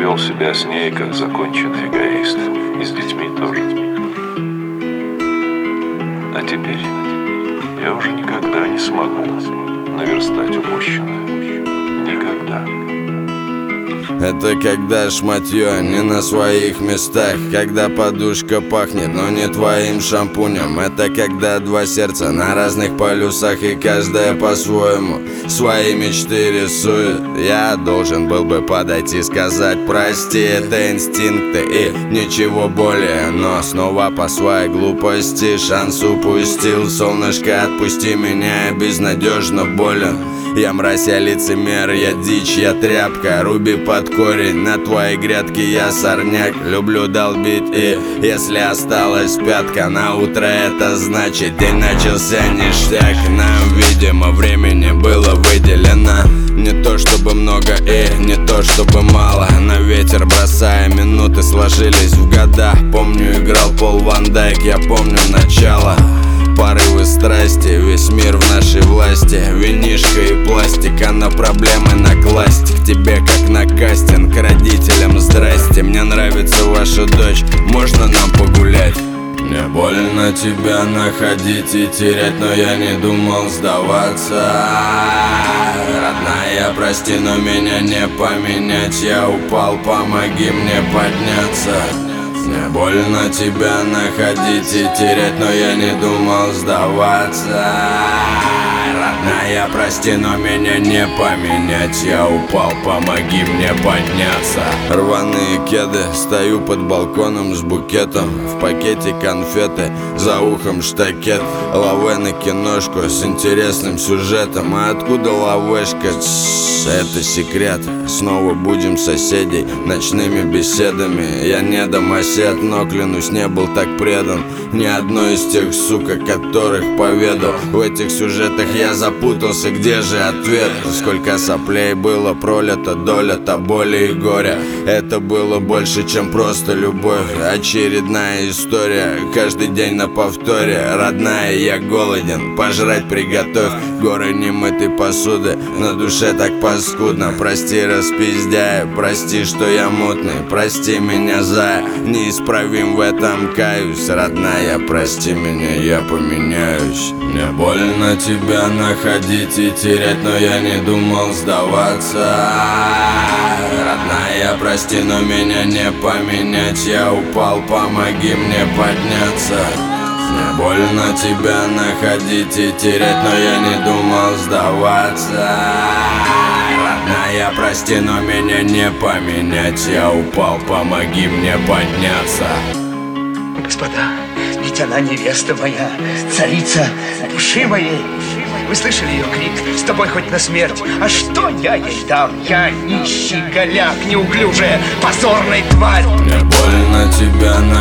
вел себя с ней, как законченный эгоист. И с детьми тоже. А теперь я уже никогда не смогу наверстать упущенное. Никогда. Это когда шматье не на своих местах, когда подушка пахнет, но не твоим шампунем. Это когда два сердца на разных полюсах, и каждая по-своему свои мечты рисует. Я должен был бы подойти, сказать прости, это инстинкты и ничего более. Но снова по своей глупости шанс упустил. Солнышко, отпусти меня, я безнадежно болен. Я мразь, я лицемер, я дичь, я тряпка. Руби под корень, на твоей грядке я сорняк. Люблю долбить, и если осталась пятка на утро, это значит день начался ништяк. Нам, видимо, времени было выделено не то чтобы много и не то чтобы мало. На ветер бросая минуты сложились в года. Помню, играл Пол Ван Дайк, я помню начало. Порывы страсти, весь мир в нашей власти. Винишка и пластика, на проблемы накласть. К тебе как на кастинг, родителям здрасте. Мне нравится ваша дочь, можно нам погулять? Мне больно тебя находить и терять, но я не думал сдаваться. Родная, прости, но меня не поменять. Я упал, помоги мне подняться. Мне больно тебя находить и терять, но я не думал сдаваться. Родная, прости, но меня не поменять. Я упал, помоги мне подняться. Рваные кеды, стою под балконом с букетом. В пакете конфеты, за ухом штакет. Лавэ на киношку с интересным сюжетом. А откуда лавешка? Это секрет. Снова будем соседей ночными беседами. Я не домосед, но клянусь, не был так предан ни одной из тех сук, о которых поведал. В этих сюжетах я запутался, где же ответ? Сколько соплей было пролито, доля-то боли и горя. Это было больше, чем просто любовь. Очередная история, каждый день на повторе. Родная, я голоден, пожрать приготовь. Горы немытой посуды, на душе так паскудно. Прости, распиздяю, прости, что я мутный. Прости меня, зая, неисправим в этом каюсь. Родная, прости меня, я поменяюсь. Мне больно тебя находить и терять, но я не думал сдаваться. Родная, прости, но меня не поменять. Я упал, помоги мне подняться. Мне больно тебя находить и терять, но я не думал сдаваться. Родная, прости, но меня не поменять. Я упал, помоги мне подняться. Господа, ведь она невеста моя, царица души моей. Вы слышали ее крик? С тобой хоть на смерть. А что я ей дам? Я нищий голяк, неуклюжая, позорная тварь. Мне больно тебя